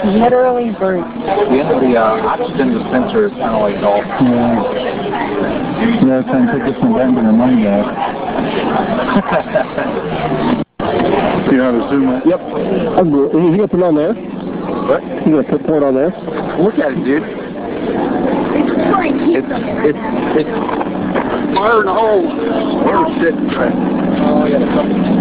Literally burnt. The oxygen dispenser is kind of like golf. Yeah. Yeah, trying to take this one down to the money back. You know how to zoom it? Yep. You gonna put it on there? What? You gonna pour it on there? Look at it, dude. It's fire in the hole. Oh shit. Oh, yeah,